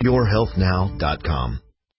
yourhealthnow.com.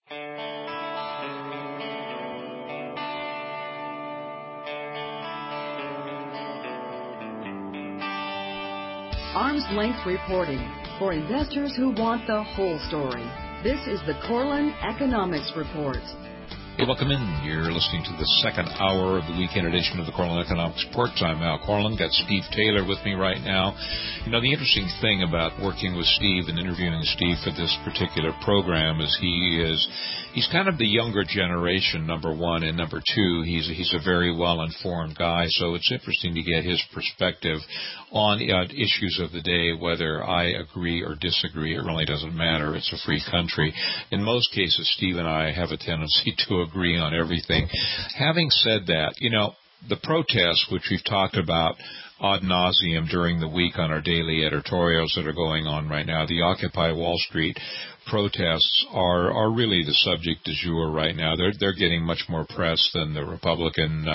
Arm's length reporting for investors who want the whole story. This is the Corlin Economics Report. Hey, welcome in. You're listening to the second hour of the weekend edition of the Corlin Economics Report. I'm Al Corlin. Got Steve Taylor with me right now. You know, the interesting thing about working with Steve and interviewing Steve for this particular program is he's kind of the younger generation, number one, and number two, he's a very well-informed guy, so it's interesting to get his perspective on issues of the day, whether I agree or disagree. It really doesn't matter. It's a free country. In most cases, Steve and I have a tendency to agree on everything. Having said that, you know, the protests, which we've talked about ad nauseum during the week on our daily editorials that are going on right now, the Occupy Wall Street protests are really the subject du jour right now. They're getting much more press than the Republican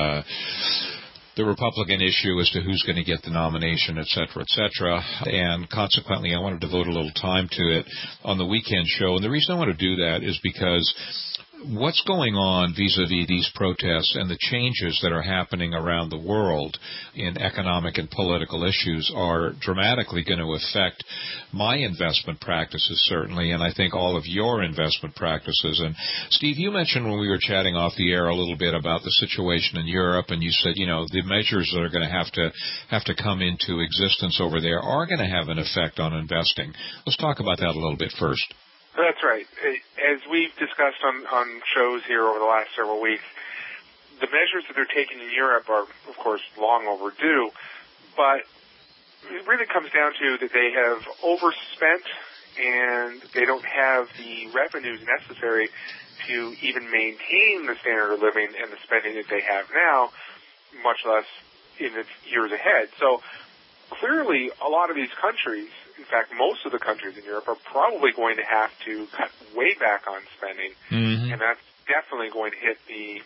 issue as to who's going to get the nomination, et cetera, et cetera. And consequently, I want to devote a little time to it on the weekend show. And the reason I want to do that is because what's going on vis-a-vis these protests and the changes that are happening around the world in economic and political issues are dramatically going to affect my investment practices, certainly, and I think all of your investment practices. And, Steve, you mentioned when we were chatting off the air a little bit about the situation in Europe, and you said, you know, the measures that are going to have to come into existence over there are going to have an effect on investing. Let's talk about that a little bit first. That's right. As we've discussed on shows here over the last several weeks, the measures that they're taking in Europe are, of course, long overdue, but it really comes down to that they have overspent and they don't have the revenues necessary to even maintain the standard of living and the spending that they have now, much less in the years ahead. So clearly, a lot of these countries, in fact, most of the countries in Europe, are probably going to have to cut way back on spending, and that's definitely going to hit the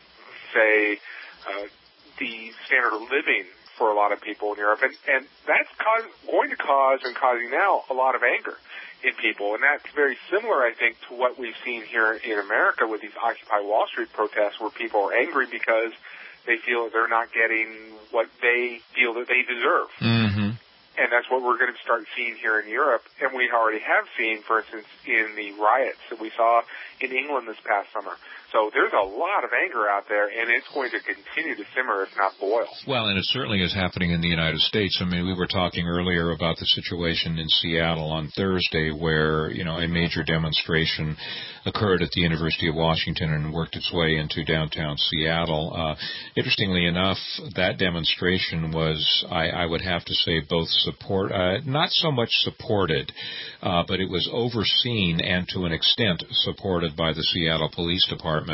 standard of living for a lot of people in Europe, and that's going to cause and causing now a lot of anger in people, and that's very similar, I think, to what we've seen here in America with these Occupy Wall Street protests, where people are angry because they feel that they're not getting what they feel that they deserve. And that's what we're going to start seeing here in Europe. And we already have seen, for instance, in the riots that we saw in England this past summer. So there's a lot of anger out there, and it's going to continue to simmer, if not boil. Well, and it certainly is happening in the United States. I mean, we were talking earlier about the situation in Seattle on Thursday where, you know, a major demonstration occurred at the University of Washington and worked its way into downtown Seattle. Interestingly enough, that demonstration was, I would have to say, both not so much supported, but it was overseen and to an extent supported by the Seattle Police Department.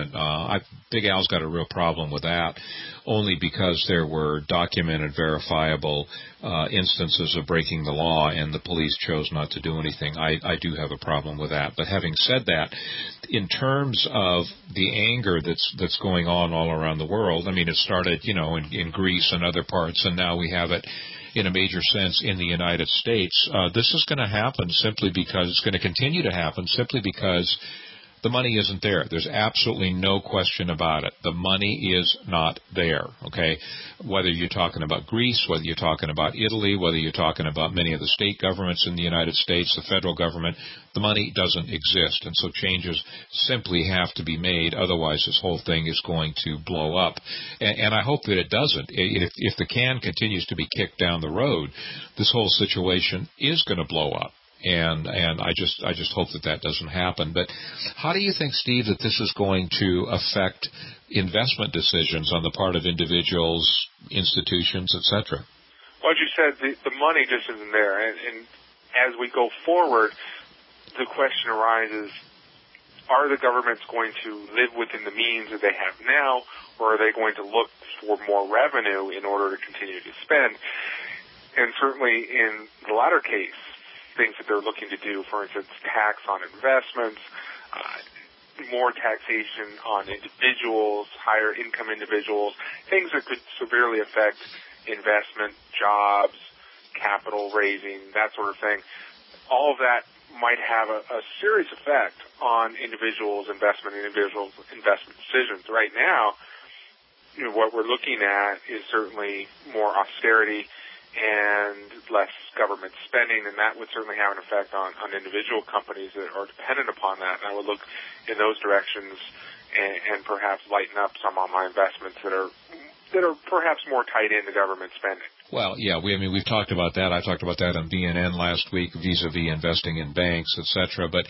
Big Al's got a real problem with that, only because there were documented, verifiable instances of breaking the law, and the police chose not to do anything. I do have a problem with that. But having said that, in terms of the anger that's going on all around the world, I mean, it started, you know, in Greece and other parts, and now we have it in a major sense in the United States. This is going to happen simply because it's going to continue to happen simply because the money isn't there. There's absolutely no question about it. The money is not there, okay? Whether you're talking about Greece, whether you're talking about Italy, whether you're talking about many of the state governments in the United States, the federal government, the money doesn't exist. And so changes simply have to be made. Otherwise, this whole thing is going to blow up. And I hope that it doesn't. If the can continues to be kicked down the road, this whole situation is going to blow up. And I just hope that doesn't happen. But how do you think, Steve, that this is going to affect investment decisions on the part of individuals, institutions, et cetera? Well, as you said, the money just isn't there. And as we go forward, the question arises, are the governments going to live within the means that they have now, or are they going to look for more revenue in order to continue to spend? And certainly in the latter case, things that they're looking to do, for instance, tax on investments, more taxation on individuals, higher income individuals, things that could severely affect investment, jobs, capital raising, that sort of thing. All of that might have a serious effect on individuals' investment decisions. Right now, what we're looking at is certainly more austerity and less government spending, and that would certainly have an effect on individual companies that are dependent upon that. And I would look in those directions and perhaps lighten up some of my investments that are perhaps more tied into government spending. Well, yeah, we've talked about that. I talked about that on BNN last week, vis-a-vis investing in banks, et cetera. But,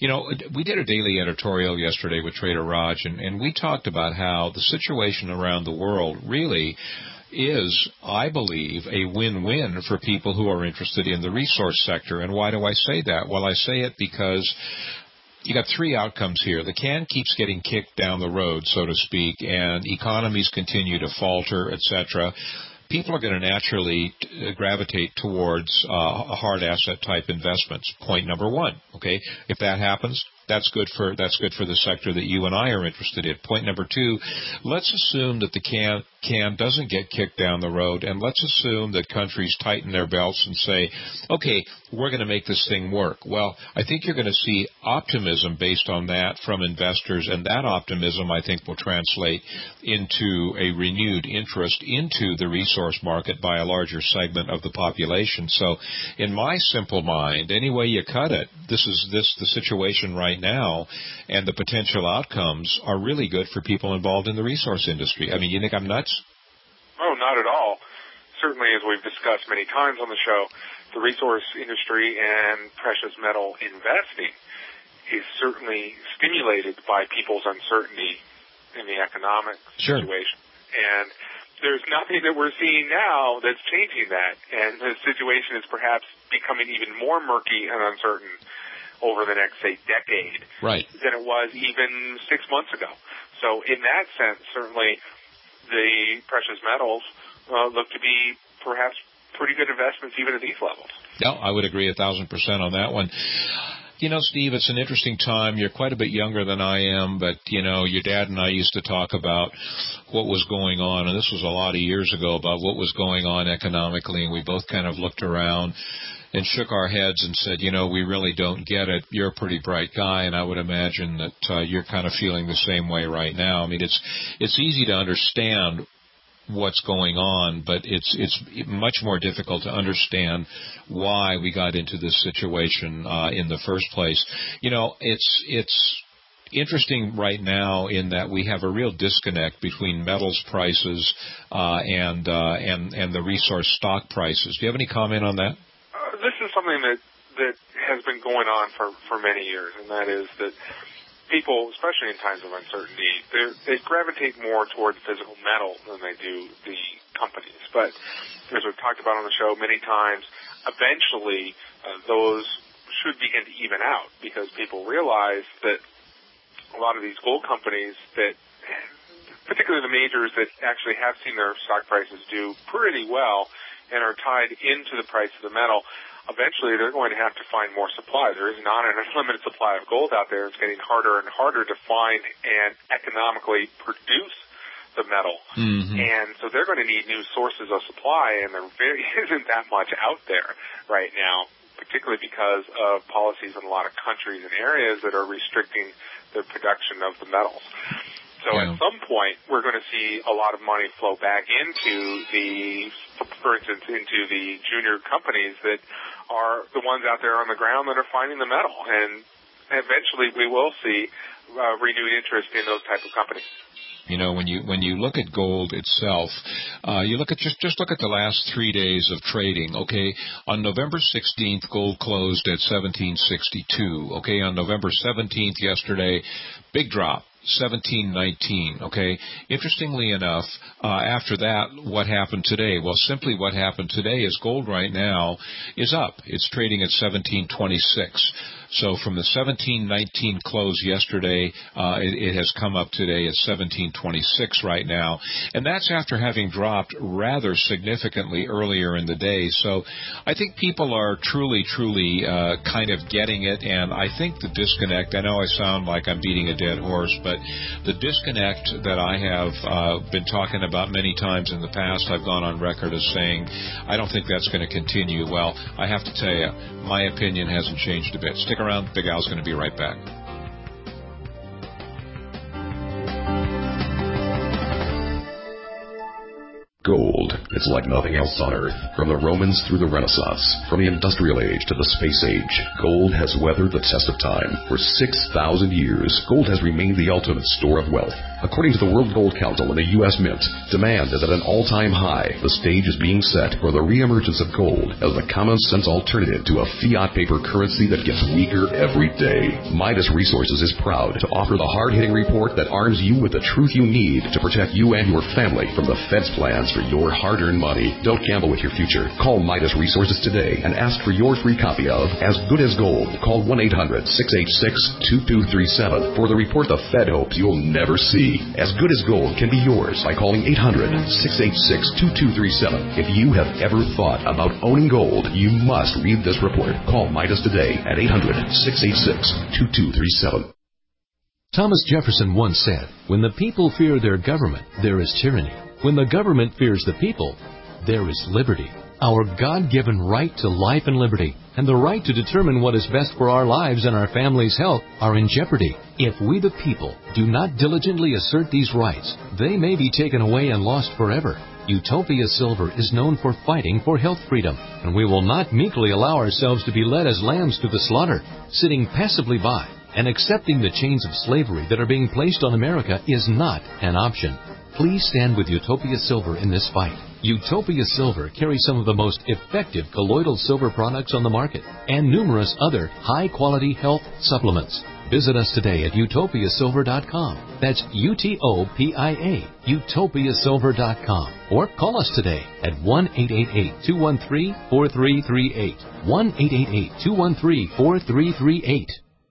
we did a daily editorial yesterday with Trader Raj, and we talked about how the situation around the world really is, I believe, a win-win for people who are interested in the resource sector. And why do I say that? Well, I say it because you got three outcomes here. The can keeps getting kicked down the road, so to speak, and economies continue to falter, et cetera. People are going to naturally gravitate towards hard asset type investments. Point number one. Okay, if that happens, that's good for the sector that you and I are interested in. Point number two, let's assume that the can doesn't get kicked down the road, and let's assume that countries tighten their belts and say, okay, we're going to make this thing work. Well, I think you're going to see optimism based on that from investors, and that optimism, I think, will translate into a renewed interest into the resource market by a larger segment of the population. So in my simple mind, any way you cut it, the situation right now, and the potential outcomes are really good for people involved in the resource industry. I mean, you think I'm nuts? Oh, not at all. Certainly, as we've discussed many times on the show, the resource industry and precious metal investing is certainly stimulated by people's uncertainty in the economic situation. And there's nothing that we're seeing now that's changing that. And the situation is perhaps becoming even more murky and uncertain over the next, say, decade than it was even 6 months ago. So in that sense, certainly the precious metals look to be perhaps pretty good investments even at these levels. Yeah, I would agree 1,000% on that one. Steve, it's an interesting time. You're quite a bit younger than I am, but, your dad and I used to talk about what was going on, and this was a lot of years ago, about what was going on economically, and we both kind of looked around and shook our heads and said, we really don't get it. You're a pretty bright guy, and I would imagine that you're kind of feeling the same way right now. I mean, it's easy to understand what's going on, but it's much more difficult to understand why we got into this situation in the first place. It's interesting right now in that we have a real disconnect between metals prices and the resource stock prices. Do you have any comment on that? This is something that has been going on for many years, and that is that people, especially in times of uncertainty, they gravitate more toward physical metal than they do the companies. But as we've talked about on the show many times, eventually those should begin to even out because people realize that a lot of these gold companies that, particularly the majors that actually have seen their stock prices do pretty well and are tied into the price of the metal, eventually they're going to have to find more supply. There is not an unlimited supply of gold out there. It's getting harder and harder to find and economically produce the metal. Mm-hmm. And so they're going to need new sources of supply, and there isn't that much out there right now, particularly because of policies in a lot of countries and areas that are restricting the production of the metals. So at some point, we're going to see a lot of money flow back into for instance, into the junior companies that are the ones out there on the ground that are finding the metal. And eventually we will see renewed interest in those type of companies. When you look at gold itself, you look at just look at the last 3 days of trading. Okay, on November 16th, gold closed at 1762. Okay, on November 17th, yesterday, big drop. 1719, okay? Interestingly enough, after that, what happened today? Well, simply what happened today is gold right now is up. It's trading at 1726. So from the 1719 close yesterday, it has come up today at 1726 right now. And that's after having dropped rather significantly earlier in the day. So I think people are truly kind of getting it. And I think the disconnect, I know I sound like I'm beating a dead horse, but the disconnect that I have been talking about many times in the past, I've gone on record as saying, I don't think that's going to continue. Well, I have to tell you, my opinion hasn't changed a bit. Stick around. Big Al's going to be right back. Gold. It's like nothing else on Earth. From the Romans through the Renaissance, from the Industrial Age to the Space Age, gold has weathered the test of time. For 6,000 years, gold has remained the ultimate store of wealth. According to the World Gold Council and the U.S. Mint, demand is at an all-time high. The stage is being set for the reemergence of gold as the common-sense alternative to a fiat paper currency that gets weaker every day. Midas Resources is proud to offer the hard-hitting report that arms you with the truth you need to protect you and your family from the Fed's plans for your hard-earned money. Don't gamble with your future. Call Midas Resources today and ask for your free copy of As Good as Gold. Call 1-800-686-2237 for the report the Fed hopes you'll never see. As Good as Gold can be yours by calling 800-686-2237. If you have ever thought about owning gold, you must read this report. Call Midas today at 800-686-2237. Thomas Jefferson once said, "When the people fear their government, there is tyranny. When the government fears the people, there is liberty." Our God-given right to life and liberty and the right to determine what is best for our lives and our family's health are in jeopardy. If we the people do not diligently assert these rights, they may be taken away and lost forever. Utopia Silver is known for fighting for health freedom, and we will not meekly allow ourselves to be led as lambs to the slaughter, sitting passively by and accepting the chains of slavery that are being placed on America is not an option. Please stand with Utopia Silver in this fight. Utopia Silver carries some of the most effective colloidal silver products on the market and numerous other high-quality health supplements. Visit us today at utopiasilver.com. That's UTOPIA, utopiasilver.com. Or call us today at 1-888-213-4338. 1-888-213-4338.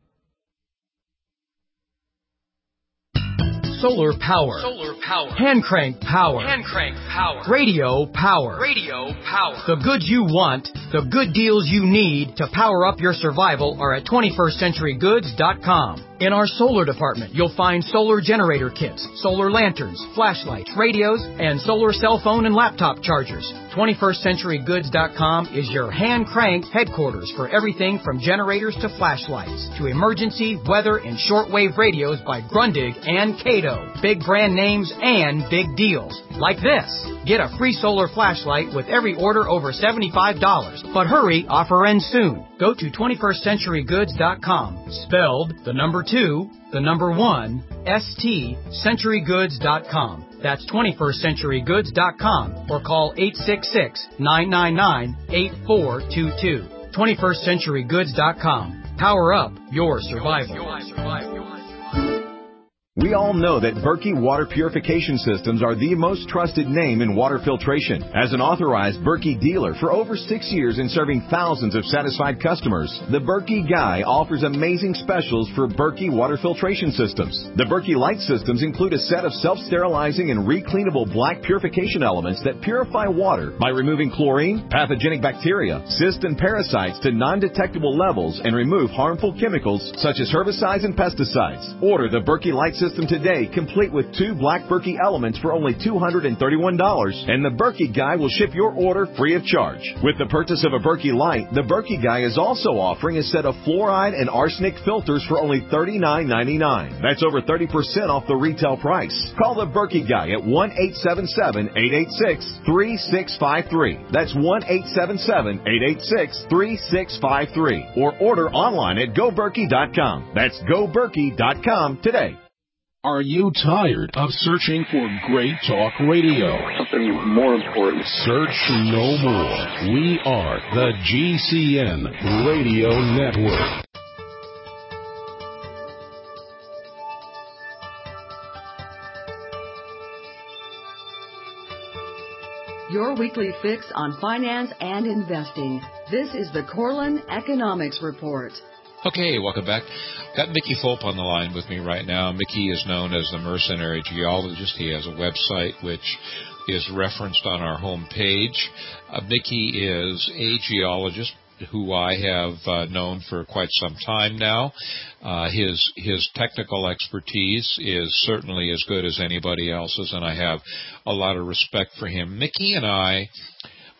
Solar power. Solar power. Hand crank power. Hand crank power. Radio power. Radio power. The goods you want, the good deals you need to power up your survival are at 21stcenturygoods.com. In our solar department, you'll find solar generator kits, solar lanterns, flashlights, radios, and solar cell phone and laptop chargers. 21stcenturygoods.com is your hand-cranked headquarters for everything from generators to flashlights to emergency, weather, and shortwave radios by Grundig and Cato. Big brand names and big deals. Like this. Get a free solar flashlight with every order over $75. But hurry, offer ends soon. Go to 21stcenturygoods.com. Spelled the number 2, the number 1, ST, centurygoods.com. That's 21stcenturygoods.com or call 866-999-8422. 21stcenturygoods.com. Power up your survival. We all know that Berkey Water Purification Systems are the most trusted name in water filtration. As an authorized Berkey dealer for over 6 years and serving thousands of satisfied customers, the Berkey Guy offers amazing specials for Berkey Water Filtration Systems. The Berkey Light Systems include a set of self-sterilizing and recleanable black purification elements that purify water by removing chlorine, pathogenic bacteria, cysts, and parasites to non-detectable levels and remove harmful chemicals such as herbicides and pesticides. Order the Berkey Light System today, complete with 2 black Berkey elements for only $231, and the Berkey Guy will ship your order free of charge. With the purchase of a Berkey Light, the Berkey Guy is also offering a set of fluoride and arsenic filters for only $39.99. That's over 30% off the retail price. Call the Berkey Guy at 1-877-886-3653. That's 1-877-886-3653. Or order online at GoBerkey.com. That's GoBerkey.com today. Are you tired of searching for great talk radio? Something more important. Search no more. We are the GCN Radio Network. Your weekly fix on finance and investing. This is the Corlin Economics Report. Okay, welcome back. Got Mickey Fulp on the line with me right now. Mickey is known as the Mercenary Geologist. He has a website which is referenced on our home page. Mickey is a geologist who I have known for quite some time now. His technical expertise is certainly as good as anybody else's, and I have a lot of respect for him. Mickey and I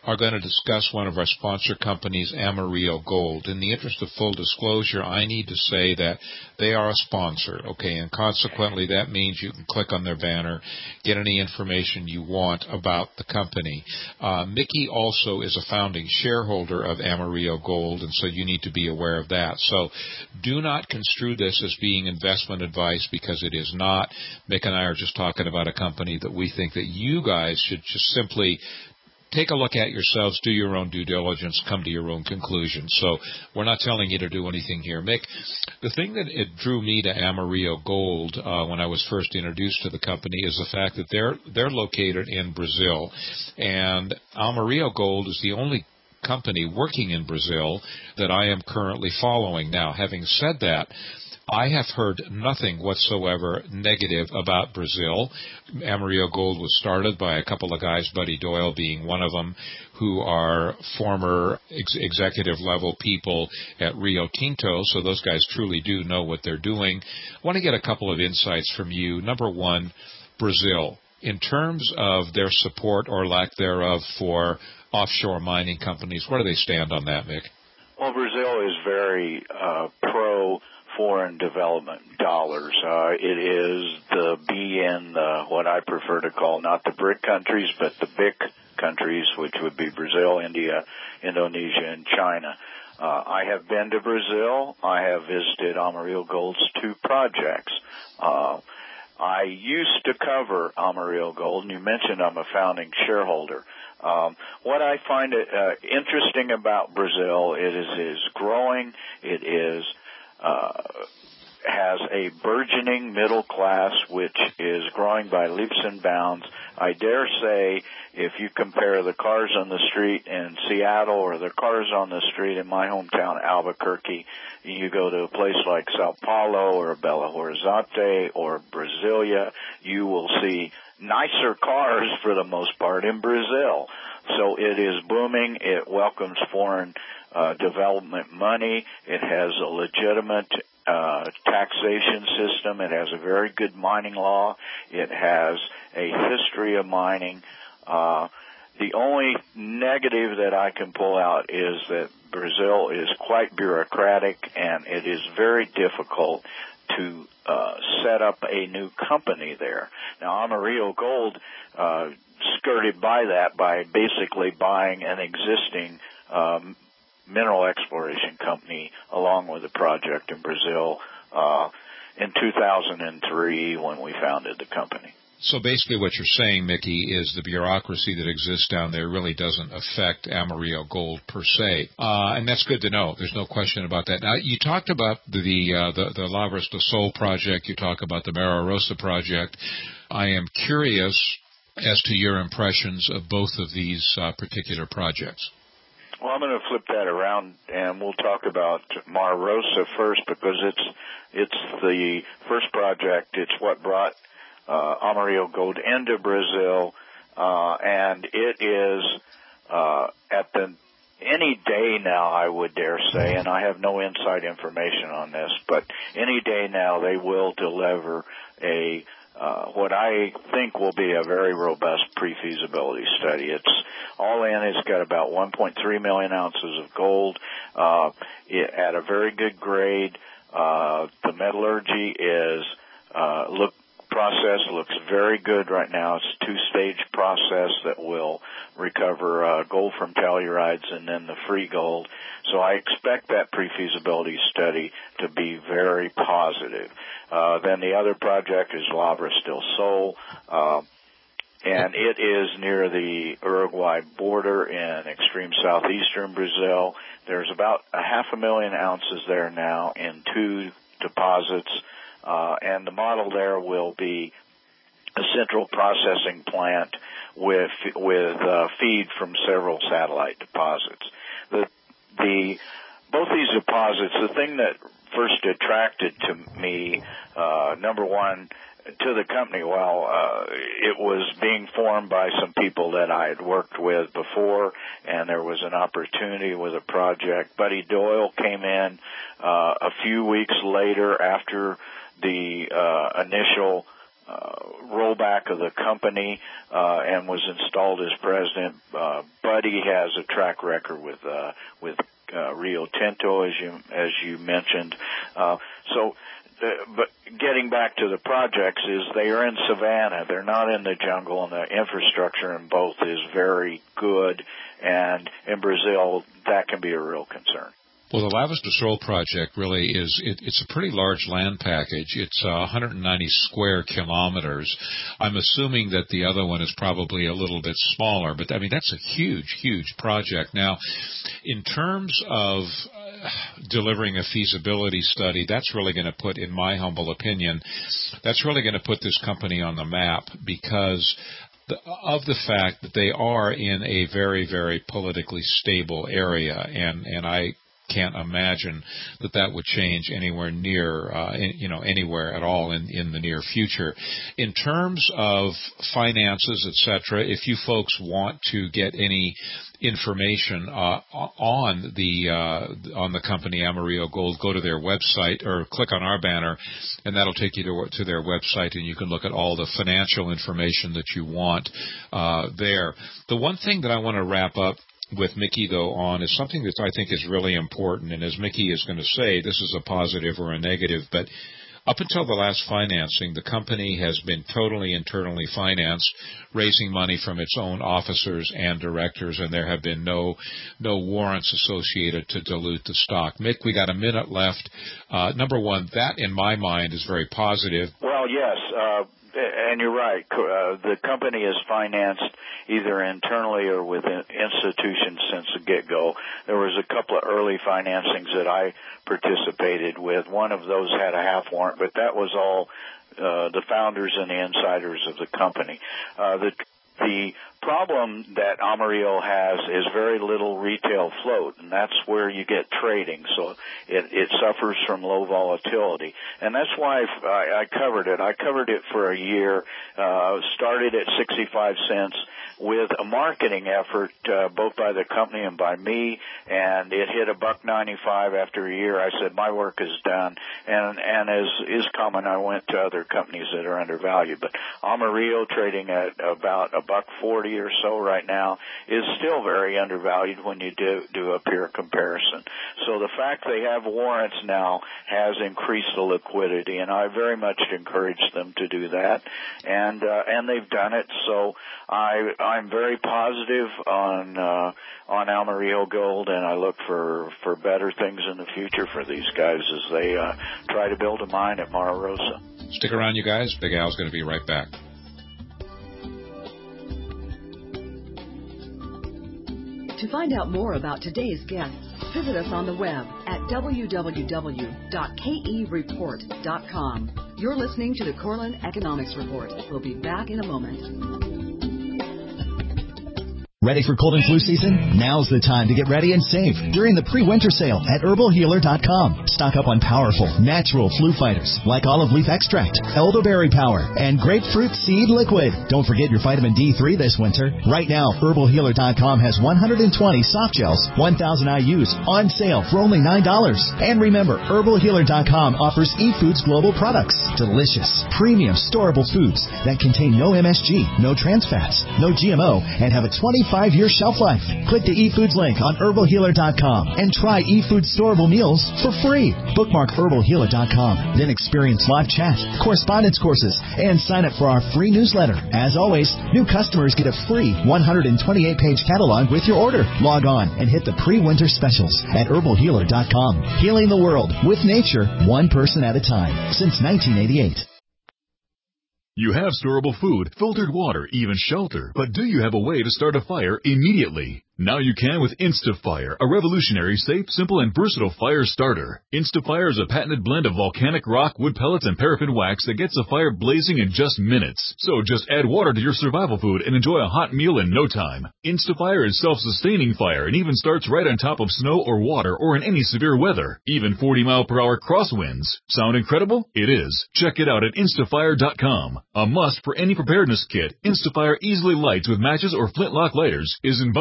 are going to discuss one of our sponsor companies, Amarillo Gold. In the interest of full disclosure, I need to say that they are a sponsor, okay, and consequently that means you can click on their banner, get any information you want about the company. Mickey also is a founding shareholder of Amarillo Gold, and so you need to be aware of that. So do not construe this as being investment advice, because it is not. Mick and I are just talking about a company that we think that you guys should just simply take a look at yourselves, do your own due diligence, come to your own conclusions. So we're not telling you to do anything here. Mick, the thing that it drew me to Amarillo Gold when I was first introduced to the company is the fact that they're located in Brazil, and Amarillo Gold is the only company working in Brazil that I am currently following. Now, having said that, I have heard nothing whatsoever negative about Brazil. Amarillo Gold was started by a couple of guys, Buddy Doyle being one of them, who are former executive level people at Rio Tinto, so those guys truly do know what they're doing. I want to get a couple of insights from you. Number one, Brazil. In terms of their support or lack thereof for offshore mining companies, where do they stand on that, Mick? Well, Brazil is very pro foreign development dollars. It is the what I prefer to call not the BRIC countries, but the BIC countries, which would be Brazil, India, Indonesia, and China. I have been to Brazil. I have visited Amarillo Gold's 2 projects. I used to cover Amarillo Gold, and you mentioned I'm a founding shareholder. What I find interesting about Brazil, it is growing. It is has a burgeoning middle class, which is growing by leaps and bounds. I dare say, if you compare the cars on the street in Seattle or the cars on the street in my hometown, Albuquerque, you go to a place like Sao Paulo or Belo Horizonte or Brasilia, you will see nicer cars for the most part in Brazil. So it is booming. It welcomes foreign development money. It has a legitimate taxation system. It has a very good mining law. It has a history of mining. The only negative that I can pull out is that Brazil is quite bureaucratic, and it is very difficult to set up a new company there. Now, Amarillo Gold skirted by that by basically buying an existing mineral exploration company along with a project in Brazil in 2003 when we founded the company. So basically what you're saying, Mickey, is the bureaucracy that exists down there really doesn't affect Amarillo Gold per se. And that's good to know. There's no question about that. Now, you talked about the Lavras do Sol project. You talk about the Mara Rosa project. I am curious as to your impressions of both of these particular projects. Well, I'm going to flip that around, and we'll talk about Mara Rosa first because it's the first project. It's what brought Amarillo Gold into Brazil, and it is any day now, I would dare say, and I have no inside information on this, but any day now they will deliver what I think will be a very robust pre-feasibility study. It's all in. It's got about 1.3 million ounces of gold at a very good grade. The metallurgy process looks very good right now. It's a 2-stage process that will recover gold from tellurides and then the free gold. So I expect that pre-feasibility study to be very positive. Then the other project is Lavras do Sol, and it is near the Uruguay border in extreme southeastern Brazil. There's about 500,000 ounces there now in 2 deposits. And the model there will be a central processing plant with feed from several satellite deposits. Both these deposits, the thing that first attracted to me, number one, to the company, it was being formed by some people that I had worked with before, and there was an opportunity with a project. Buddy Doyle came in a few weeks later after the initial rollback of the company and was installed as president. Buddy has a track record with Rio Tinto, as you mentioned. But getting back to the projects is they are in Savannah. They're not in the jungle, and the infrastructure in both is very good. And in Brazil, that can be a real concern. Well, the Lavras do Sol project really is, it's a pretty large land package. It's 190 square kilometers. I'm assuming that the other one is probably a little bit smaller, but I mean, that's a huge, huge project. Now, in terms of delivering a feasibility study, that's really going to put, in my humble opinion, that's really going to put this company on the map because of the fact that they are in a very, very politically stable area, and I can't imagine that would change anywhere near, anywhere at all in the near future. In terms of finances, etc., if you folks want to get any information on the company Amarillo Gold, go to their website or click on our banner, and that'll take you to their website, and you can look at all the financial information that you want there. The one thing that I want to wrap up with Mickey, though, on is something that I think is really important, and as Mickey is going to say, this is a positive or a negative, but up until the last financing, the company has been totally internally financed, raising money from its own officers and directors, and there have been no warrants associated to dilute the stock. Mick, we got a minute left. Number one, that in my mind is very positive. Well, yes, and you're right. The company is financed either internally or with institutions since the get-go. There was a couple of early financings that I participated with. One of those had a half warrant, but that was all the founders and the insiders of the company. The problem that Amarillo has is very little retail float, and that's where you get trading. So it suffers from low volatility, and that's why I covered it. I covered it for a year, started at 65 cents with a marketing effort both by the company and by me, and it hit $1.95 after a year. I said, my work is done, and as is common, I went to other companies that are undervalued. But Amarillo, trading at about $1.40 or so right now, is still very undervalued when you do a peer comparison. So the fact they have warrants now has increased the liquidity, and I very much encourage them to do that, and they've done it. So I'm very positive on Amarillo Gold, and I look for better things in the future for these guys as they try to build a mine at Mara Rosa. Stick around, you guys. Big Al's going to be right back. To find out more about today's guests, visit us on the web at www.kereport.com. You're listening to the Cortland Economics Report. We'll be back in a moment. Ready for cold and flu season? Now's the time to get ready and save during the pre-winter sale at herbalhealer.com. Stock up on powerful, natural flu fighters like olive leaf extract, elderberry power, and grapefruit seed liquid. Don't forget your vitamin D3 this winter. Right now, herbalhealer.com has 120 soft gels, 1,000 IUs on sale for only $9. And remember, herbalhealer.com offers eFoods Global products. Delicious, premium, storable foods that contain no MSG, no trans fats, no GMO, and have a 25-year shelf life. Click the eFoods link on herbalhealer.com and try eFoods storable meals for free. Bookmark herbalhealer.com. Then experience live chat, correspondence courses, and sign up for our free newsletter. As always, new customers get a free 128-page catalog with your order. Log on and hit the pre-winter specials at herbalhealer.com. Healing the world with nature, one person at a time. Since 1988. You have storable food, filtered water, even shelter, but do you have a way to start a fire immediately? Now you can with InstaFire, a revolutionary, safe, simple, and versatile fire starter. InstaFire is a patented blend of volcanic rock, wood pellets, and paraffin wax that gets a fire blazing in just minutes. So just add water to your survival food and enjoy a hot meal in no time. InstaFire is self-sustaining fire and even starts right on top of snow or water or in any severe weather, even 40-mile-per-hour crosswinds. Sound incredible? It is. Check it out at instafire.com. A must for any preparedness kit, InstaFire easily lights with matches or flintlock lighters, is environmentally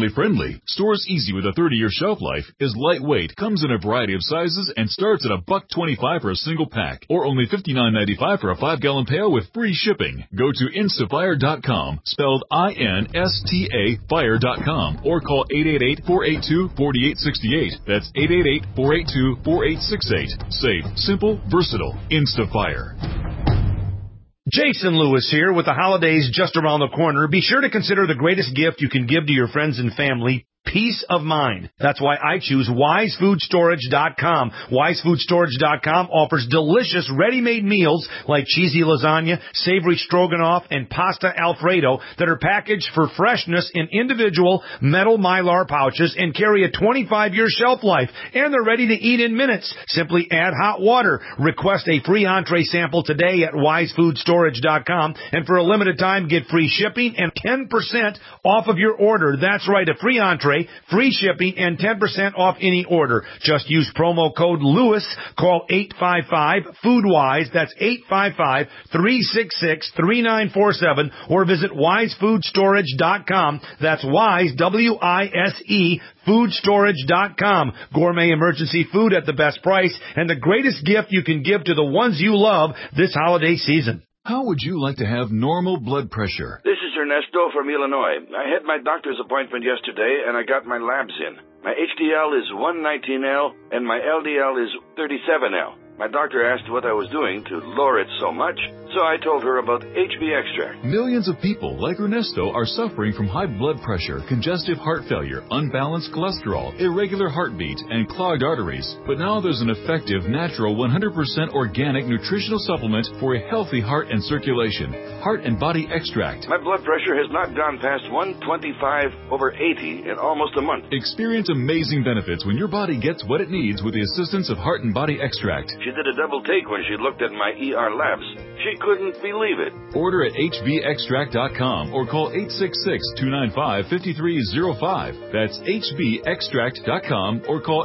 family-friendly, stores easy with a 30-year shelf life, is lightweight, comes in a variety of sizes, and starts at $1.25 for a single pack, or only $59.95 for a 5-gallon pail with free shipping. Go to instafire.com, spelled INSTA fire.com, or call 888-482-4868. That's 888-482-4868. Safe, simple, versatile. Instafire. Jason Lewis here. With the holidays just around the corner, be sure to consider the greatest gift you can give to your friends and family: peace of mind. That's why I choose WiseFoodStorage.com. WiseFoodStorage.com offers delicious ready-made meals like cheesy lasagna, savory stroganoff, and pasta Alfredo that are packaged for freshness in individual metal Mylar pouches and carry a 25-year shelf life. And they're ready to eat in minutes. Simply add hot water. Request a free entree sample today at WiseFoodStorage.com. And for a limited time, get free shipping and 10% off of your order. That's right, a free entree, free shipping, and 10% off any order. Just use promo code LEWIS. Call 855-FOODWISE. That's 855-366-3947. Or visit WiseFoodStorage.com. That's Wise, W-I-S-E, FoodStorage.com. Gourmet emergency food at the best price and the greatest gift you can give to the ones you love this holiday season. How would you like to have normal blood pressure? This is Ernesto from Illinois. I had my doctor's appointment yesterday, and I got my labs in. My HDL is 119L, and my LDL is 37L. My doctor asked what I was doing to lower it so much, so I told her about HB Extract. Millions of people like Ernesto are suffering from high blood pressure, congestive heart failure, unbalanced cholesterol, irregular heartbeat, and clogged arteries. But now there's an effective, natural, 100% organic nutritional supplement for a healthy heart and circulation. Heart and Body Extract. My blood pressure has not gone past 125/80 in almost a month. Experience amazing benefits when your body gets what it needs with the assistance of Heart and Body Extract. She did a double take when she looked at my ER labs. She couldn't believe it. Order at hbextract.com or call 866-295-5305. That's hbextract.com or call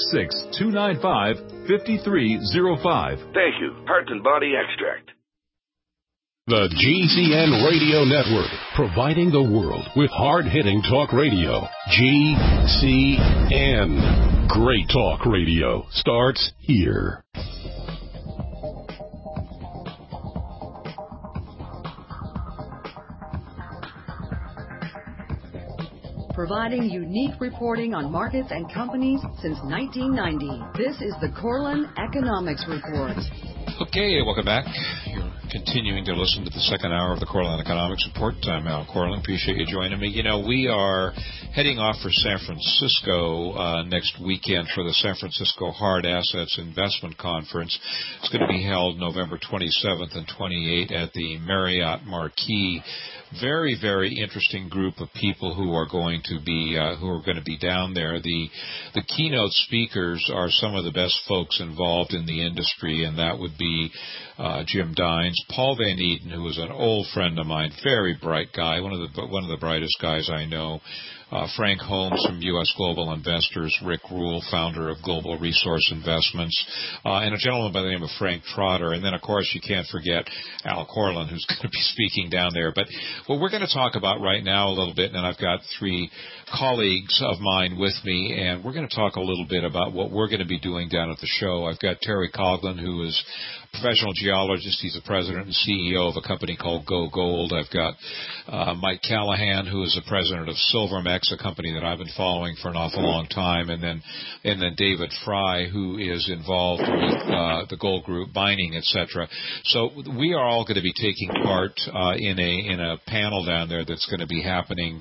866-295-5305. Thank you. Heart and Body Extract. The GCN Radio Network, providing the world with hard-hitting talk radio. GCN. Great talk radio starts here. Providing unique reporting on markets and companies since 1990. This is the Corlin Economics Report. Okay, welcome back. You're continuing to listen to the second hour of the Corlin Economics Report. I'm Al Corlin. Appreciate you joining me. You know, we are heading off for San Francisco next weekend for the San Francisco Hard Assets Investment Conference. It's going to be held November 27th and 28th at the Marriott Marquis. Very, very interesting group of people who are going to be down there. The keynote speakers are some of the best folks involved in the industry, and that would be Jim Dines, Paul Van Eaton, who is an old friend of mine, very bright guy, one of the brightest guys I know. Frank Holmes from U.S. Global Investors, Rick Rule, founder of Global Resource Investments, and a gentleman by the name of Frank Trotter. And then, of course, you can't forget Al Corlin, who's going to be speaking down there. But what we're going to talk about right now a little bit, and I've got three colleagues of mine with me, and we're going to talk a little bit about what we're going to be doing down at the show. I've got Terry Coughlin, who is a professional geologist. He's the president and CEO of a company called Go Gold. I've got Mike Callahan, who is the president of Silvermex, a company that I've been following for an awful long time, and then David Fry, who is involved with the Gold Group mining, etc. So we are all going to be taking part in a panel down there that's going to be happening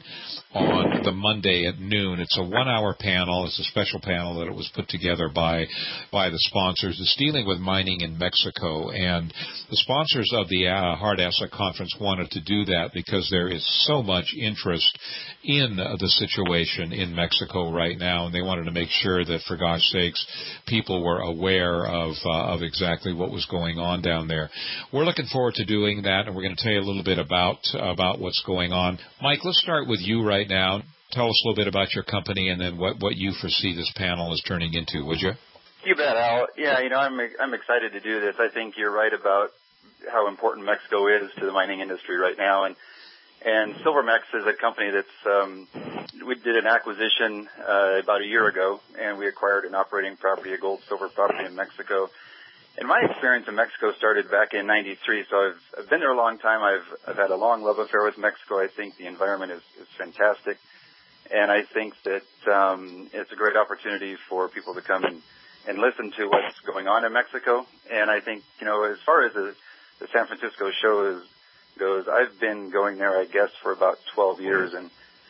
on the Monday at noon. It's a 1-hour panel. It's a special panel that it was put together by the sponsors. It's dealing with mining in Mexico, and the sponsors of the Hard Asset Conference wanted to do that because there is so much interest in the situation in Mexico right now, and they wanted to make sure that, for gosh sakes, people were aware of exactly what was going on down there. We're looking forward to doing that, and we're going to tell you a little bit about what's going on. Mike, let's start with you right now. Tell us a little bit about your company and then what you foresee this panel is turning into, would you? You bet, Al. Yeah, I'm excited to do this. I think you're right about how important Mexico is to the mining industry right now, and Silvermex is a company that's did an acquisition about a year ago, and we acquired an operating property, a gold silver property in Mexico. And my experience in Mexico started back in '93, so I've been there a long time. I've had a long love affair with Mexico. I think the environment is fantastic, and I think that it's a great opportunity for people to come and listen to what's going on in Mexico. And I think, as far as the San Francisco show goes, I've been going there, I guess, for about 12 years, and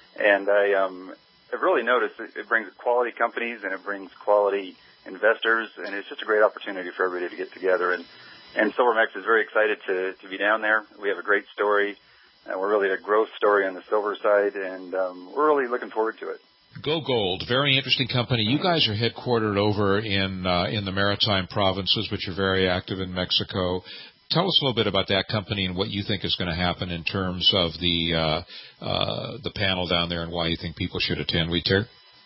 I've really noticed it brings quality companies and it brings quality investors, and it's just a great opportunity for everybody to get together. And Silvermex is very excited to be down there. We have a great story. We're really a growth story on the silver side, and we're really looking forward to it. Go Gold, very interesting company. You guys are headquartered over in the Maritime provinces, but you're very active in Mexico. Tell us a little bit about that company and what you think is going to happen in terms of the panel down there and why you think people should attend. Terry?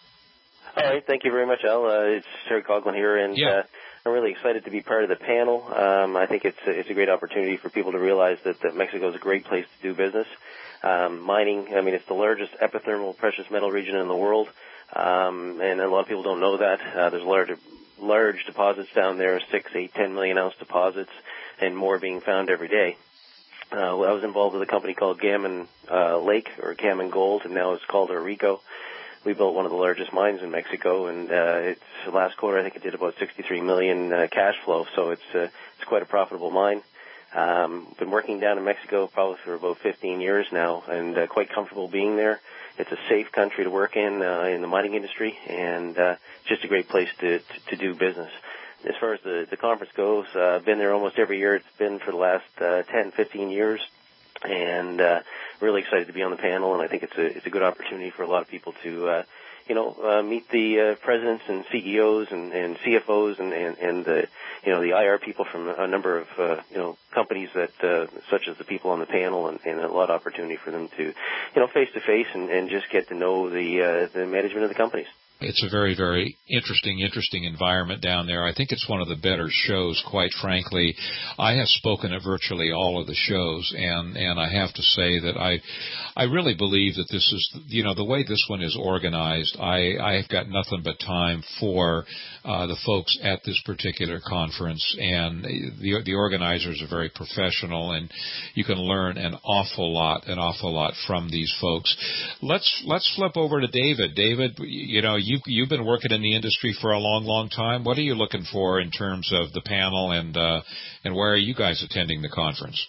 All right, thank you very much, Al. It's Terry Coughlin here, and I'm really excited to be part of the panel. I think it's a great opportunity for people to realize that Mexico is a great place to do business. Mining, it's the largest epithermal precious metal region in the world, and a lot of people don't know that. There's large deposits down there, 6, 8, 10 million ounce deposits, and more being found every day. I was involved with a company called Gammon Lake, or Gammon Gold, and now it's called Orico. We built one of the largest mines in Mexico, and it's last quarter I think it did about 63 million cash flow, so it's quite a profitable mine. Been working down in Mexico probably for about 15 years now, and quite comfortable being there. It's a safe country to work in the mining industry, and just a great place to do business. As far as the conference goes, I've been there almost every year. It's been for the last 10, 15 years, and really excited to be on the panel, and I think it's a good opportunity for a lot of people to meet the presidents and CEOs and CFOs and the IR people from a number of companies that such as the people on the panel, and a lot of opportunity for them to face to face and just get to know the management of the companies. It's a very, very interesting environment down there. I think it's one of the better shows, quite frankly. I have spoken at virtually all of the shows, and I have to say that I really believe that this is, the way this one is organized, I've got nothing but time for the folks at this particular conference, and the organizers are very professional, and you can learn an awful lot from these folks. Let's flip over to David. David, You've been working in the industry for a long time. What are you looking for in terms of the panel, and where are you guys attending the conference?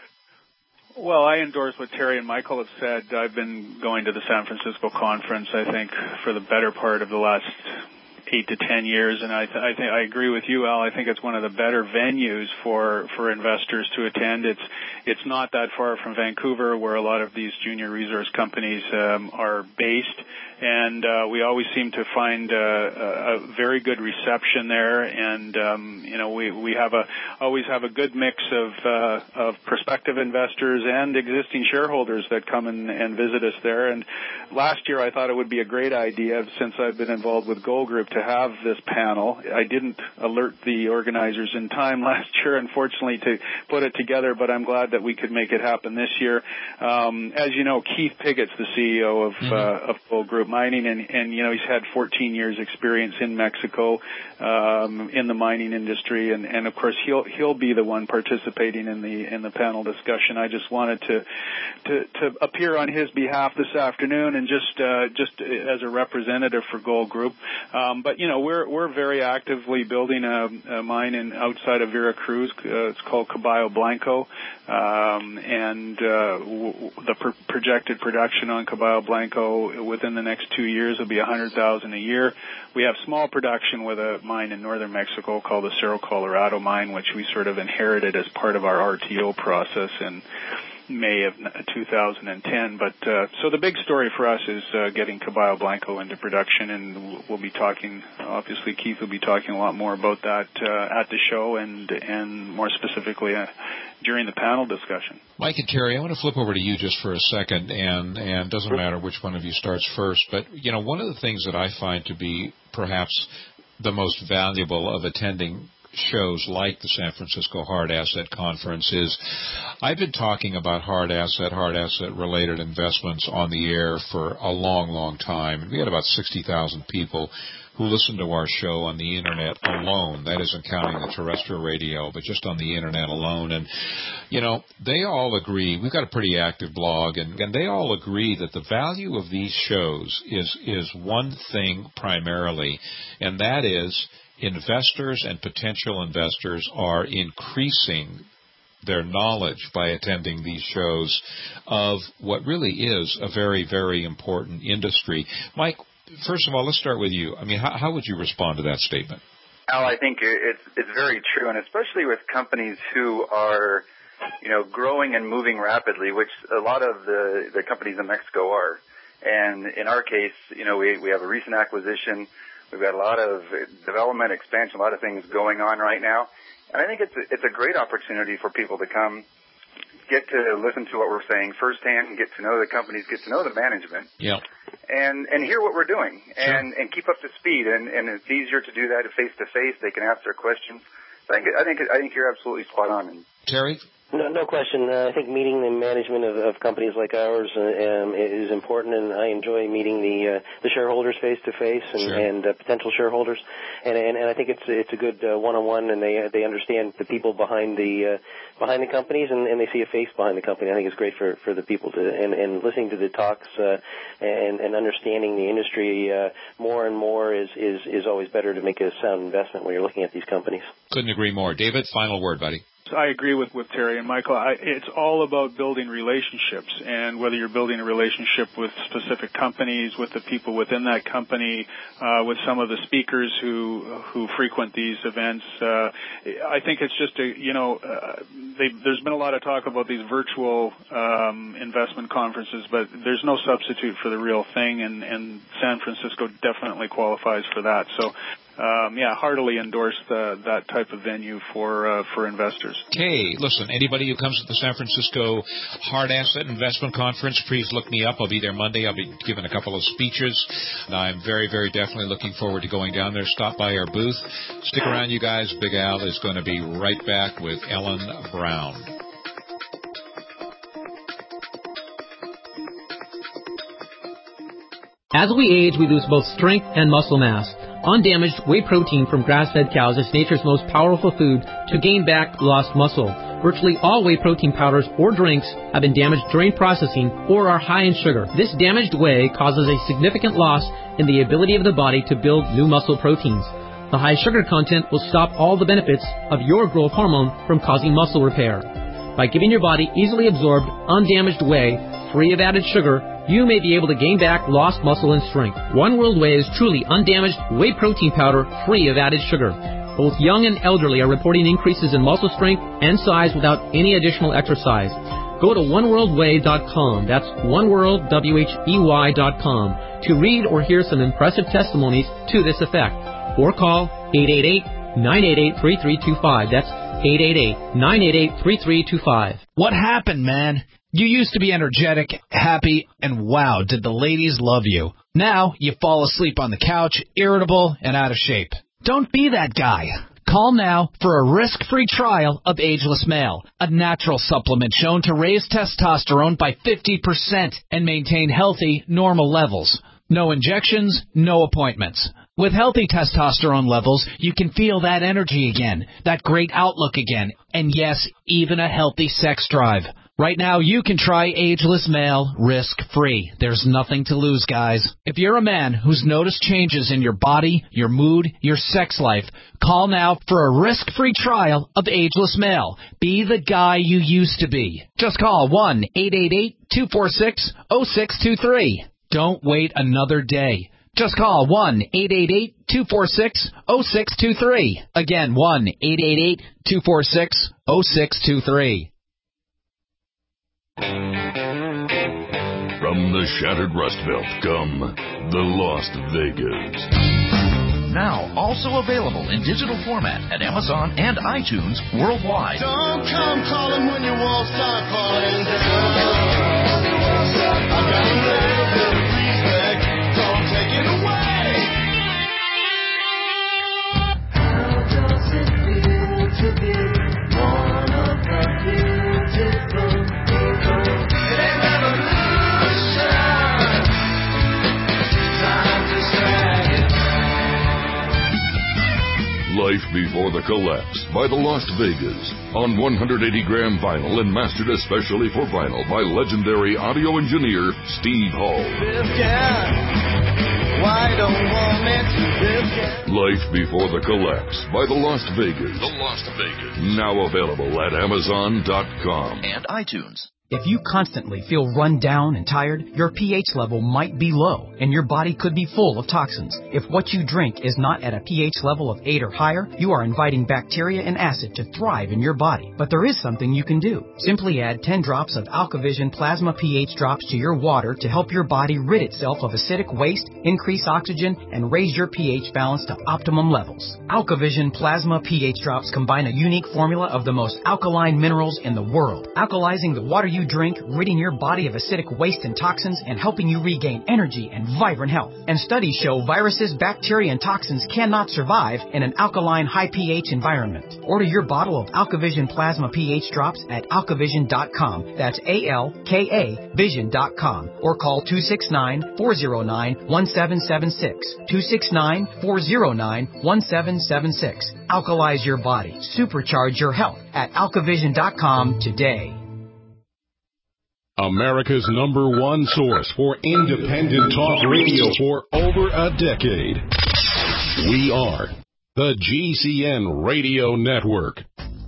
Well, I endorse what Terry and Michael have said. I've been going to the San Francisco conference, I think, for the better part of the last 8 to 10 years, and I think I agree with you, Al. I think it's one of the better venues for investors to attend. It's not that far from Vancouver, where a lot of these junior resource companies are based, and we always seem to find a very good reception there, and we always have a good mix of prospective investors and existing shareholders that come and visit us there. And last year I thought it would be a great idea, since I've been involved with Gold Group, to have this panel. I didn't alert the organizers in time last year, unfortunately, to put it together, but I'm glad that we could make it happen this year. As you know, Keith Piggott's the CEO of Gold Group Mining, and he's had 14 years experience in Mexico in the mining industry, and of course he'll be the one participating in the panel discussion. I just wanted to appear on his behalf this afternoon, and just as a representative for Gold Group. But we're very actively building a mine outside of Veracruz. It's called Caballo Blanco, and the projected production on Caballo Blanco within the next 2 years will be 100,000 a year. We have small production with a mine in northern Mexico called the Cerro Colorado mine, which we sort of inherited as part of our RTO process in May of 2010. But so the big story for us is getting Caballo Blanco into production, and we'll be talking, obviously Keith will be talking a lot more about that at the show, and more specifically during the panel discussion. Mike and Terry, I want to flip over to you just for a second, and it doesn't matter which one of you starts first, but one of the things that I find to be perhaps the most valuable of attending shows like the San Francisco Hard Asset Conference is I've been talking about hard asset-related investments on the air for a long, long time. And we had about 60,000 people who listen to our show on the Internet alone. That isn't counting the terrestrial radio, but just on the Internet alone. And, they all agree. We've got a pretty active blog, and they all agree that the value of these shows is one thing primarily, and that is investors and potential investors are increasing their knowledge by attending these shows of what really is a very, very important industry. Mike, first of all, let's start with you. I mean, how would you respond to that statement? Al, I think it's very true, and especially with companies who are, growing and moving rapidly, which a lot of the companies in Mexico are. And in our case, we have a recent acquisition. We've got a lot of development, expansion, a lot of things going on right now. And I think it's a great opportunity for people to come, get to listen to what we're saying firsthand, and get to know the companies, get to know the management, and hear what we're doing, and keep up to speed. And it's easier to do that face to face. They can ask their questions. So I think you're absolutely spot on. Terry? No question. I think meeting the management of companies like ours is important, and I enjoy meeting the shareholders face to face and potential shareholders, and I think it's a good one-on-one, and they understand the people behind the companies, and they see a face behind the company. I think it's great for the people to and listening to the talks and understanding the industry more and more is always better to make a sound investment when you're looking at these companies. Couldn't agree more. David, final word, buddy. I agree with Terry and Michael. It's all about building relationships, and whether you're building a relationship with specific companies, with the people within that company, with some of the speakers who frequent these events. I think it's just there's been a lot of talk about these virtual investment conferences, but there's no substitute for the real thing, and San Francisco definitely qualifies for that. So. Heartily endorse that type of venue for investors. Okay, listen, anybody who comes to the San Francisco Hard Asset Investment Conference, please look me up. I'll be there Monday. I'll be giving a couple of speeches, and I'm very, very definitely looking forward to going down there. Stop by our booth. Stick around, you guys. Big Al is going to be right back with Ellen Brown. As we age, we lose both strength and muscle mass. Undamaged whey protein from grass-fed cows is nature's most powerful food to gain back lost muscle. Virtually all whey protein powders or drinks have been damaged during processing or are high in sugar. This damaged whey causes a significant loss in the ability of the body to build new muscle proteins. The high sugar content will stop all the benefits of your growth hormone from causing muscle repair. By giving your body easily absorbed, undamaged whey, free of added sugar, you may be able to gain back lost muscle and strength. One World Whey is truly undamaged whey protein powder free of added sugar. Both young and elderly are reporting increases in muscle strength and size without any additional exercise. Go to oneworldwhey.com. That's oneworldwhey.com to read or hear some impressive testimonies to this effect. Or call 888-988-3325. That's 888-988-3325. What happened, man? You used to be energetic, happy, and wow, did the ladies love you. Now you fall asleep on the couch, irritable, and out of shape. Don't be that guy. Call now for a risk-free trial of Ageless Male, a natural supplement shown to raise testosterone by 50% and maintain healthy, normal levels. No injections, no appointments. With healthy testosterone levels, you can feel that energy again, that great outlook again, and yes, even a healthy sex drive. Right now, you can try Ageless Male risk-free. There's nothing to lose, guys. If you're a man who's noticed changes in your body, your mood, your sex life, call now for a risk-free trial of Ageless Male. Be the guy you used to be. Just call 1-888-246-0623. Don't wait another day. Just call 1-888-246-0623. Again, 1-888-246-0623. From the shattered Rust Belt come the Las Vegas. Now also available in digital format at Amazon and iTunes worldwide. Don't come calling when your walls start falling down. I got a little bit of respect, don't take it away. How does it feel? Life Before the Collapse by the Lost Vegas on 180-gram vinyl and mastered especially for vinyl by legendary audio engineer Steve Hall. Life Before the Collapse by the Lost Vegas. The Lost Vegas. Now available at Amazon.com. And iTunes. If you constantly feel run down and tired, your pH level might be low, and your body could be full of toxins. If what you drink is not at a pH level of 8 or higher, you are inviting bacteria and acid to thrive in your body. But there is something you can do. Simply add 10 drops of AlkaVision Plasma pH drops to your water to help your body rid itself of acidic waste, increase oxygen, and raise your pH balance to optimum levels. AlkaVision Plasma pH drops combine a unique formula of the most alkaline minerals in the world, alkalizing the water you drink, ridding your body of acidic waste and toxins, and helping you regain energy and vibrant health. And studies show viruses, bacteria, and toxins cannot survive in an alkaline, high pH environment. Order your bottle of AlkaVision Plasma pH drops at alkavision.com. That's ALKA Vision.com. Or call 269-409-1776. 269-409-1776. Alkalize your body. Supercharge your health at alkavision.com today. America's #1 source for independent talk radio for over a decade. We are the GCN Radio Network.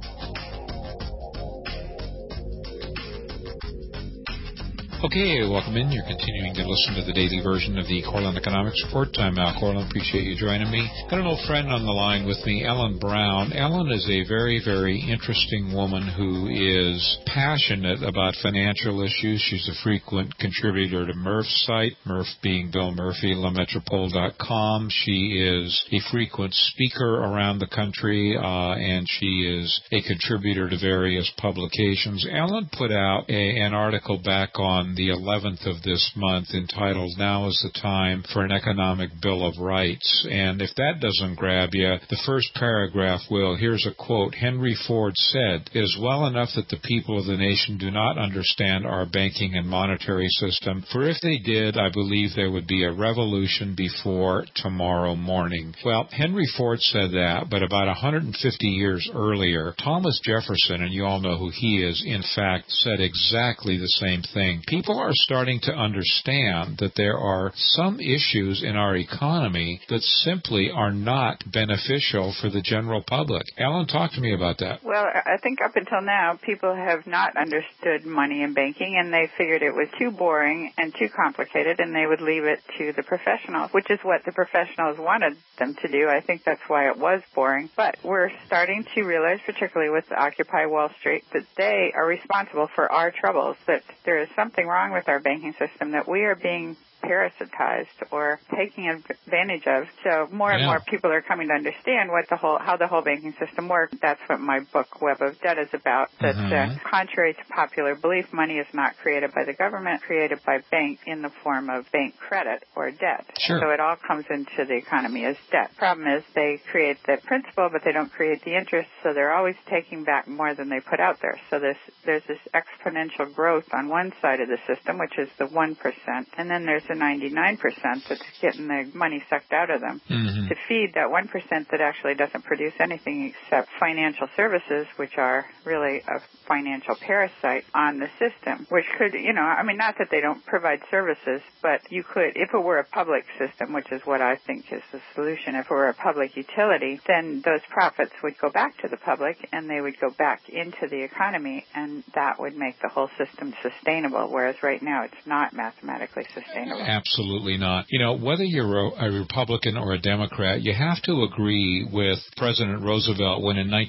Okay, welcome in. You're continuing to listen to the daily version of the Cortland Economics Report. I'm Al Cortland. Appreciate you joining me. Got an old friend on the line with me, Ellen Brown. Ellen is a very, very interesting woman who is passionate about financial issues. She's a frequent contributor to Murph's site, Murph being Bill Murphy, LaMetropole.com. She is a frequent speaker around the country, and she is a contributor to various publications. Ellen put out an article back on the 11th of this month entitled "Now is the Time for an Economic Bill of Rights." And if that doesn't grab you, the first paragraph will. Here's a quote. Henry Ford said, "It is well enough that the people of the nation do not understand our banking and monetary system, for if they did, I believe there would be a revolution before tomorrow morning." Well, Henry Ford said that, but about 150 years earlier, Thomas Jefferson, and you all know who he is, in fact, said exactly the same thing. People are starting to understand that there are some issues in our economy that simply are not beneficial for the general public. Alan, talk to me about that. Well, I think up until now, people have not understood money and banking, and they figured it was too boring and too complicated, and they would leave it to the professionals, which is what the professionals wanted them to do. I think that's why it was boring. But we're starting to realize, particularly with Occupy Wall Street, that they are responsible for our troubles, that there is something wrong with our banking system, that we are being parasitized or taking advantage of. So more and more people are coming to understand how the whole banking system works. That's what my book, Web of Debt, is about. That contrary to popular belief, money is not created by the government, created by banks in the form of bank credit or debt. Sure. So it all comes into the economy as debt. Problem is they create the principal, but they don't create the interest, so they're always taking back more than they put out there. So there's this exponential growth on one side of the system, which is the 1%, and then there's the 99% that's getting the money sucked out of them to feed that 1% that actually doesn't produce anything except financial services, which are really a financial parasite on the system, which could, not that they don't provide services, but you could, if it were a public system, which is what I think is the solution, if it were a public utility, then those profits would go back to the public and they would go back into the economy, and that would make the whole system sustainable, whereas right now it's not mathematically sustainable. Absolutely not. Whether you're a Republican or a Democrat, you have to agree with President Roosevelt when in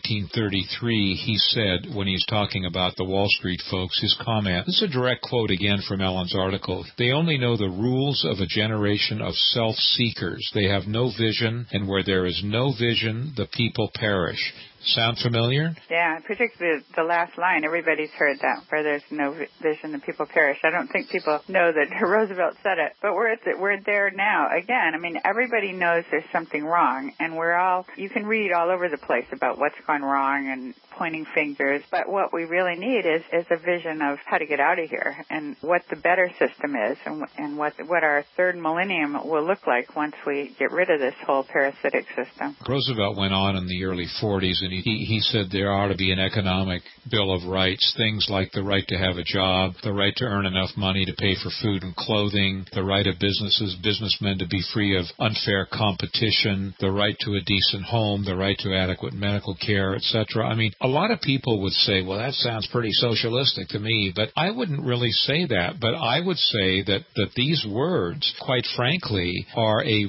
1933 he said, when he's talking about the Wall Street folks, his comment, this is a direct quote again from Ellen's article, "They only know the rules of a generation of self-seekers. They have no vision, and where there is no vision, the people perish." Sound familiar? Yeah, particularly the last line. Everybody's heard that, where there's no vision, the people perish. I don't think people know that Roosevelt said it, but we're there now. Again, everybody knows there's something wrong, and you can read all over the place about what's gone wrong and pointing fingers, but what we really need is a vision of how to get out of here and what the better system is and what our third millennium will look like once we get rid of this whole parasitic system. Roosevelt went on in the early 40s, and he said there ought to be an economic bill of rights, things like the right to have a job, the right to earn enough money to pay for food and clothing, the right of businessmen to be free of unfair competition, the right to a decent home, the right to adequate medical care, etc. I mean, a lot of people would say, well, that sounds pretty socialistic to me, but I wouldn't really say that. But I would say that these words, quite frankly, are a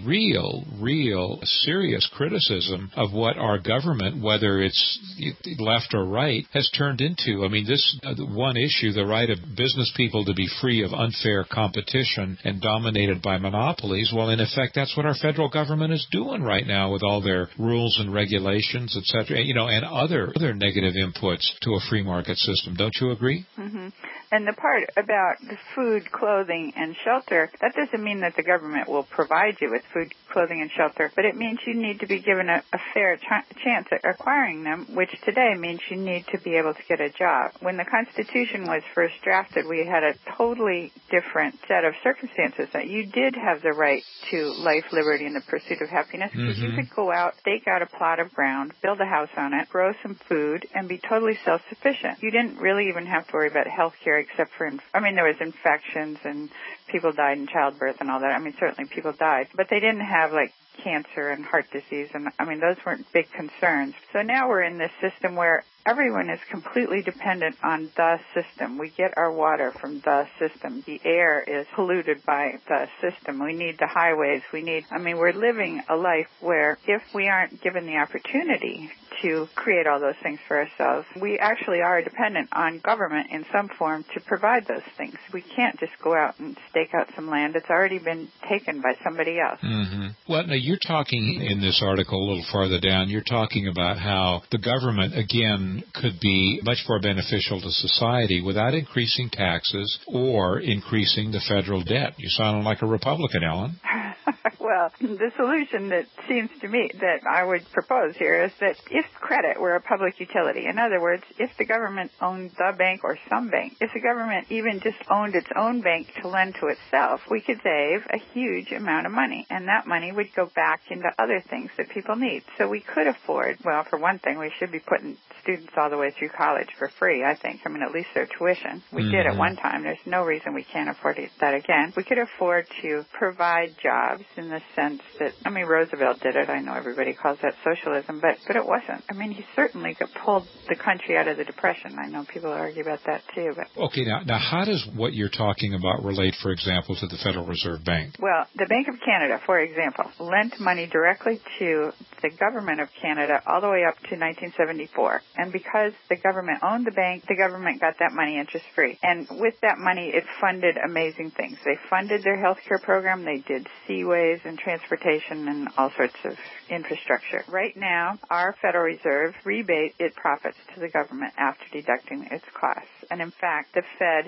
real serious criticism of what our government, whether it's left or right, has turned into. I mean, this one issue, the right of business people to be free of unfair competition and dominated by monopolies, well, in effect, that's what our federal government is doing right now with all their rules and regulations, et cetera, and other negative inputs to a free market system. Don't you agree? Mm-hmm. And the part about the food, clothing, and shelter, that doesn't mean that the government will provide you with food, clothing, and shelter, but it means you need to be given a fair chance at acquiring them, which today means you need to be able to get a job. When the Constitution was first drafted, we had a totally different set of circumstances that you did have the right to life, liberty, and the pursuit of happiness, because you could go out, stake out a plot of ground, build a house on it, grow some food, and be totally self-sufficient. You didn't really even have to worry about health care except for, there was infections and people died in childbirth and all that. I mean, certainly people died, but they didn't have like cancer and heart disease, and those weren't big concerns. So now we're in this system where everyone is completely dependent on the system. We get our water from the system. The air is polluted by the system. We need the highways. We're living a life where if we aren't given the opportunity to create all those things for ourselves, we actually are dependent on government in some form to provide those things. We can't just go out and stake out some land. It's already been taken by somebody else. Mm-hmm. Well, now you're talking in this article a little farther down, you're talking about how the government, again, could be much more beneficial to society without increasing taxes or increasing the federal debt. You sound like a Republican, Ellen. Well, the solution that seems to me that I would propose here is that if credit were a public utility, in other words, if the government owned the bank or some bank, if the government even just owned its own bank to lend to itself, we could save a huge amount of money, and that money would go back into other things that people need. So we could afford, well, for one thing, we should be putting students all the way through college for free, I think. At least their tuition. We did at one time. There's no reason we can't afford that again. We could afford to provide jobs in the sense that, Roosevelt did it. I know everybody calls that socialism, but it wasn't. He certainly pulled the country out of the Depression. I know people argue about that too. But okay, now how does what you're talking about relate, for example, to the Federal Reserve Bank? Well, the Bank of Canada, for example, lent money directly to the government of Canada all the way up to 1974. And because the government owned the bank, the government got that money interest-free. And with that money, it funded amazing things. They funded their health care program. They did seaways and transportation and all sorts of infrastructure. Right now, our Federal Reserve rebate its profits to the government after deducting its costs. And in fact, the Fed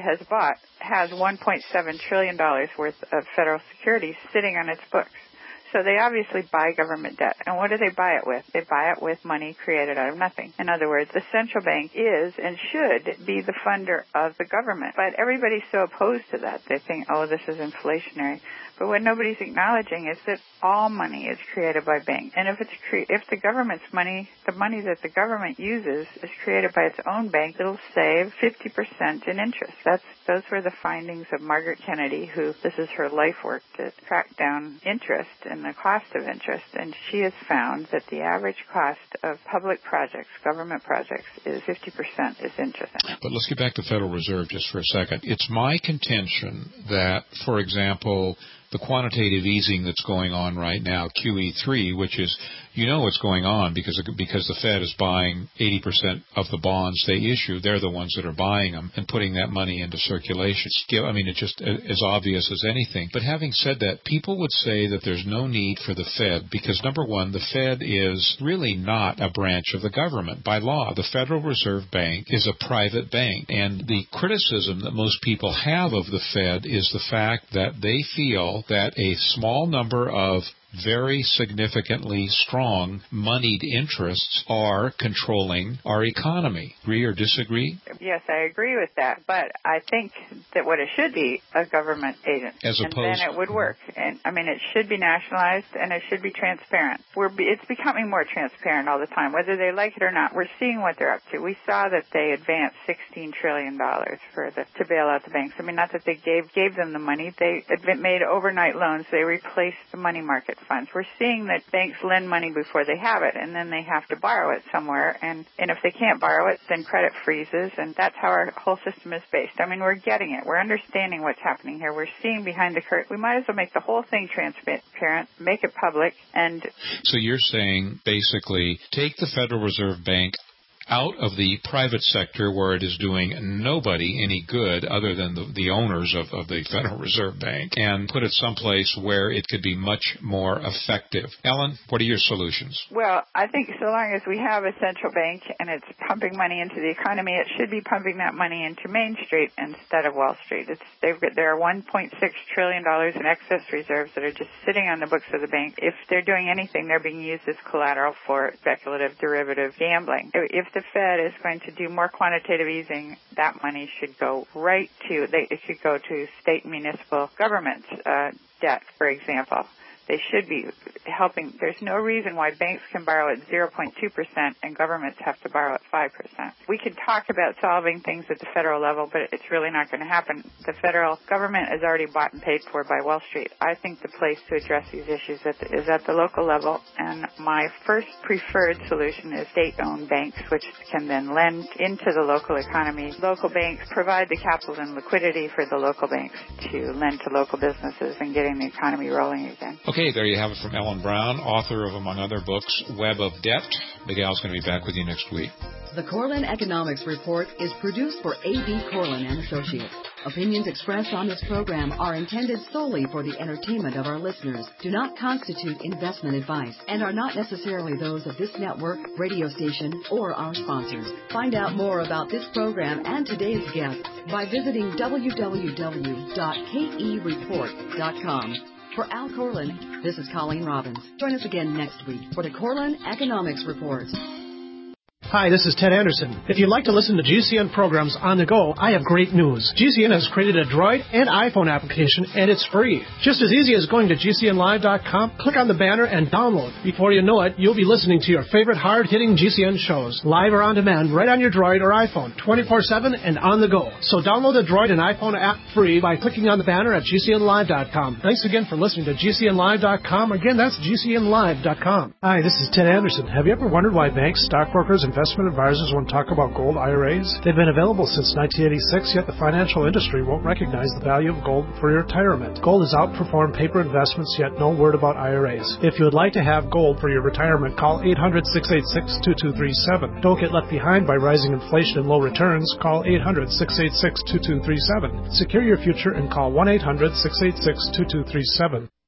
has $1.7 trillion worth of federal securities sitting on its books. So they obviously buy government debt. And what do they buy it with? They buy it with money created out of nothing. In other words, the central bank is and should be the funder of the government. But everybody's so opposed to that. They think, this is inflationary. But what nobody's acknowledging is that all money is created by banks. And if the government's money, the money that the government uses is created by its own bank, it'll save 50% in interest. Those were the findings of Margaret Kennedy, this is her life work to track down interest and the cost of interest. And she has found that the average cost of public projects, government projects, is 50% is interest. But let's get back to the Federal Reserve just for a second. It's my contention that, for example, the quantitative easing that's going on right now, QE3, which is, it's going on because the Fed is buying 80% of the bonds they issue. They're the ones that are buying them and putting that money into circulation. It's just as obvious as anything. But having said that, people would say that there's no need for the Fed because, number one, the Fed is really not a branch of the government. By law, the Federal Reserve Bank is a private bank. And the criticism that most people have of the Fed is the fact that they feel that a small number of very significantly strong moneyed interests are controlling our economy. Agree or disagree? Yes, I agree with that. But I think that what it should be a government agent. And then it would work. And I mean, it should be nationalized and it should be transparent. It's becoming more transparent all the time, whether they like it or not. We're seeing what they're up to. We saw that they advanced $16 trillion to bail out the banks. I mean, not that they gave them the money. They made overnight loans. They replaced the money market funds. We're seeing that banks lend money before they have it, and then they have to borrow it somewhere. And if they can't borrow it, then credit freezes, and that's how our whole system is based. I mean, we're getting it. We're understanding what's happening here. We're seeing behind the curtain. We might as well make the whole thing transparent, make it public, and... So you're saying, basically, take the Federal Reserve Bank out of the private sector where it is doing nobody any good other than the owners of the Federal Reserve Bank, and put it someplace where it could be much more effective. Ellen, what are your solutions? Well, I think so long as we have a central bank and it's pumping money into the economy, it should be pumping that money into Main Street instead of Wall Street. There are $1.6 trillion in excess reserves that are just sitting on the books of the bank. If they're doing anything, they're being used as collateral for speculative derivative gambling. If the Fed is going to do more quantitative easing, that money should go it should go to state and municipal governments' debt, for example. They should be helping. There's no reason why banks can borrow at 0.2% and governments have to borrow at 5%. We can talk about solving things at the federal level, but it's really not going to happen. The federal government is already bought and paid for by Wall Street. I think the place to address these issues is at the local level, and my first preferred solution is state-owned banks, which can then lend into the local economy. Local banks provide the capital and liquidity for the local banks to lend to local businesses and getting the economy rolling again. Okay, there you have it from Ellen Brown, author of, among other books, Web of Debt. Big Al's going to be back with you next week. The Corlin Economics Report is produced for A.B. Corlin and Associates. Opinions expressed on this program are intended solely for the entertainment of our listeners, do not constitute investment advice, and are not necessarily those of this network, radio station, or our sponsors. Find out more about this program and today's guests by visiting www.kereport.com. For Al Corlin, this is Colleen Robbins. Join us again next week for the Corlin Economics Report. Hi, this is Ted Anderson. If you'd like to listen to GCN programs on the go, I have great news. GCN has created a Droid and iPhone application, and it's free. Just as easy as going to GCNlive.com, click on the banner, and download. Before you know it, you'll be listening to your favorite hard-hitting GCN shows, live or on demand, right on your Droid or iPhone, 24/7 and on the go. So download the Droid and iPhone app free by clicking on the banner at GCNlive.com. Thanks again for listening to GCNlive.com. Again, that's GCNlive.com. Hi, this is Ted Anderson. Have you ever wondered why banks, stockbrokers, investment advisors want to talk about gold IRAs? They've been available since 1986, yet the financial industry won't recognize the value of gold for your retirement. Gold has outperformed paper investments, yet no word about IRAs. If you would like to have gold for your retirement, call 800-686-2237. Don't get left behind by rising inflation and low returns. Call 800-686-2237. Secure your future and call 1-800-686-2237.